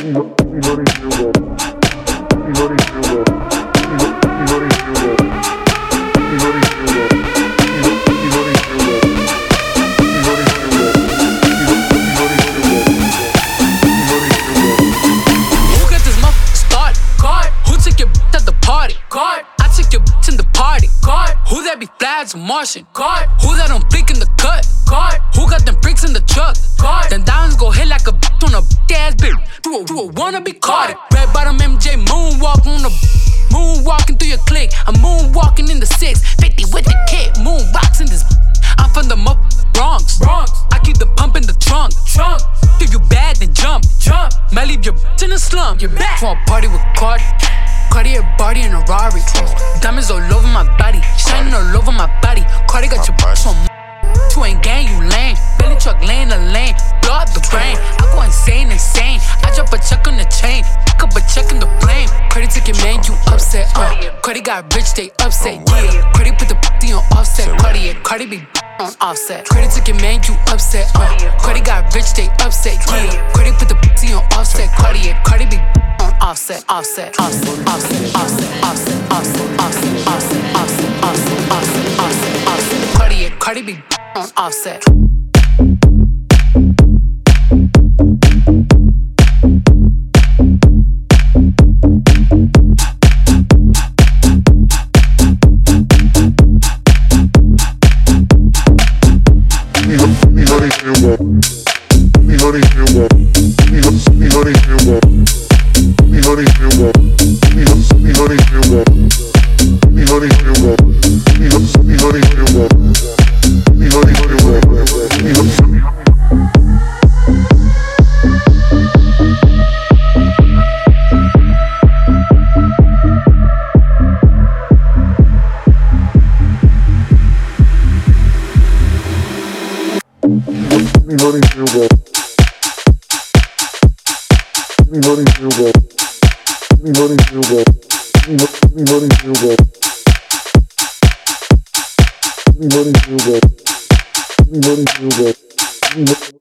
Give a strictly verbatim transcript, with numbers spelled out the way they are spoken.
Martian. Card. Who that don't flick in the cut? Card. Who got them bricks in the truck? Card. Then diamonds go hit like a bitch on a bitch ass bitch. Do a, do a wanna be caught. Red bottom M J moonwalk on the moonwalking through your clique. I'm moonwalking in the six fifty with the kid. Moon rocks in this. I'm from the mo- Bronx. Bronx. I keep the pump in the trunk. Trunk. If you bad, then jump. Jump. Might leave your bitch in the slum. You're back. For a party with Cardi. Cartier body in a Rari. Diamonds all over my body, shining all over my body. Cardi got your bitch on. You ain't gang, you lame. Billy truck laying the lane, blow up the brain. I go insane, insane. I drop a check on the chain, pick up a check in the flame. Cardi took your man, you upset. Uh, Cardi got rich, they upset. Yeah, Cardi put the p***y on offset. Cardi, Cardi be on offset. Cardi took your man, you upset. Uh, Cardi got rich, they upset. Yeah, Cardi put the p***y on offset. Cardi, Cardi be on offset, offset, offset, offset, offset, offset, offset, offset, offset, offset, offset, offset, offset, offset. Cardi, Cardi be on offset. What do you do?